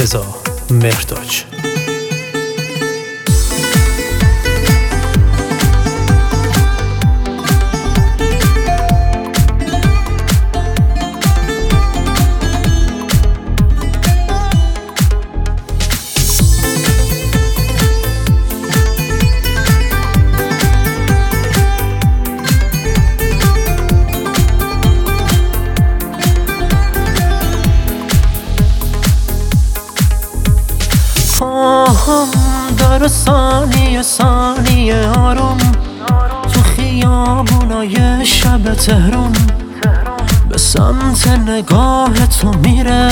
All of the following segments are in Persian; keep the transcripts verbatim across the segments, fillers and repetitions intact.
رضا مهرتاج. پاهم داره ثانیه ثانیه آروم تو خیابونای شب تهرون به سمت نگاه تو میره.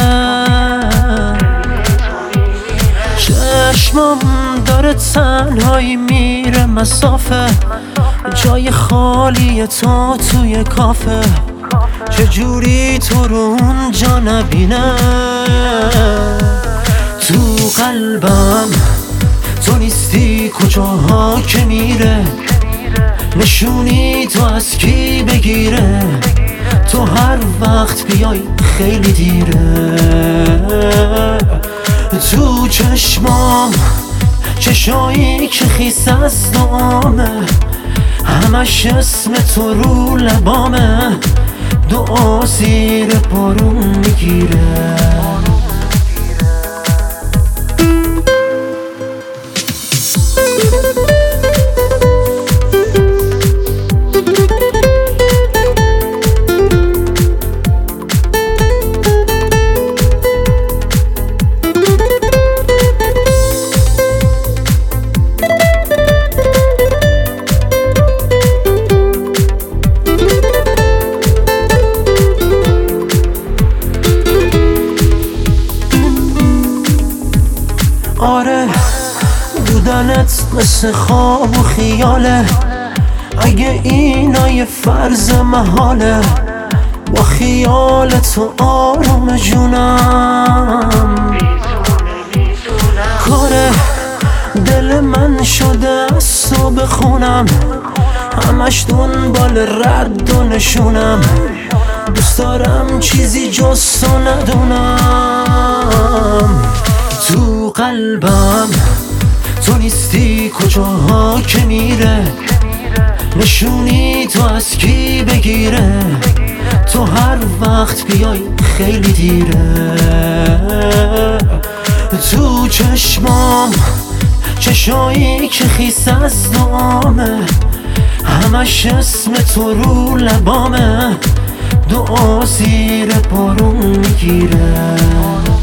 چشمم داره تنهایی میره مسافه، جای خالی تو توی کافه، چجوری تو رو اونجا نبینه؟ تو قلبم تو نیستی کجاها که میره، نشونی تو از کی بگیره، تو هر وقت بیای خیلی دیره. تو چشمام چشایی که خیس از دعامه، همش اسم تو رو لبامه، دعا زیر بارون میگیره. آره بودنت مثل خواب و خیاله، اگه اینا یه فرض محاله، با خیال تو آروم جونم. کاره دل من شده از تو بخونم، همش دنبال رد و نشونم، دوست دارم چیزی جز تو ندونم. تو قلبم تو نیستی کجاها که میره، نشونی تو از کی بگیره، تو هر وقت بیای خیلی دیره. تو چشمام چشایی که خیس از دعامه، همش اسم تو رو لبامه، دعا زیر بارون میگیره.